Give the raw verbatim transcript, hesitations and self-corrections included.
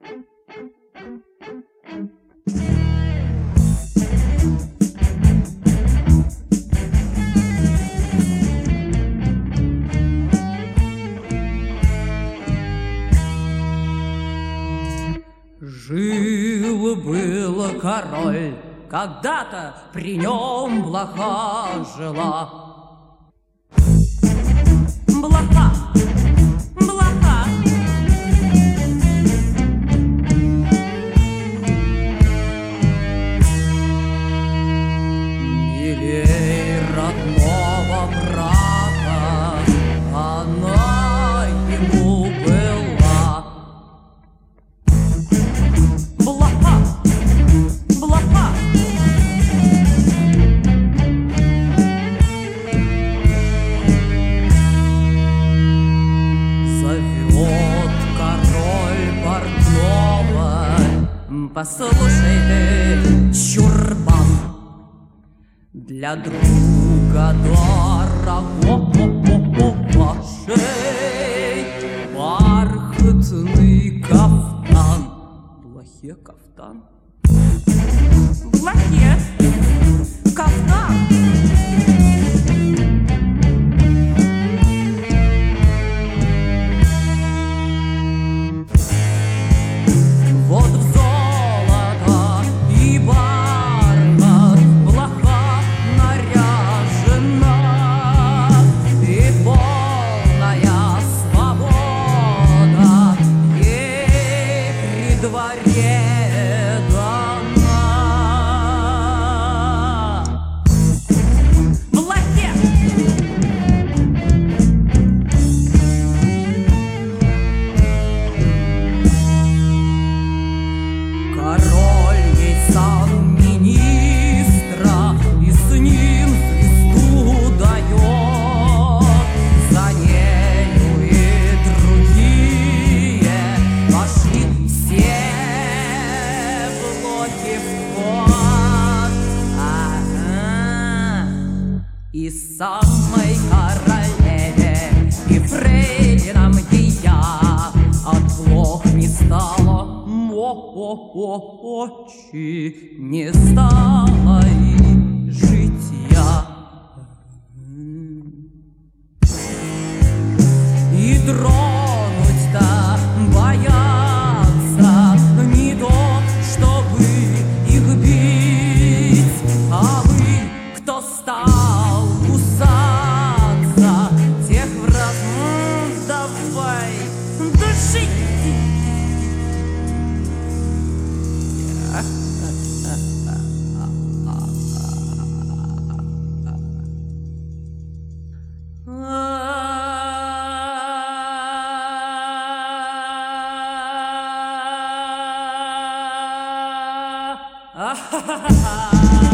Жил-был король, когда-то при нем блоха жила. Блоха, блоха. Милей родного брата она ему была. Блоха, блоха. Зовет король портного: послушай ты, чурбан, для друга дорогого шей бархатный кафтан. Блохе кафтан? Блохе кафтан. Вот в золото и бархат блоха наряжена, и полная свобода ей при дворе дана. Блохе! Король ей сан министра, и с ним звезду дает. За нею и другие пошли все блохи в ход. Ага. И самой королеве, и фрейлинам ея от блох не стало. Очи не стало и житья. И тронуть-то боятся, не то, чтобы их бить. А вы, кто стал кусаться, тех враг, м, давай душить. Ah,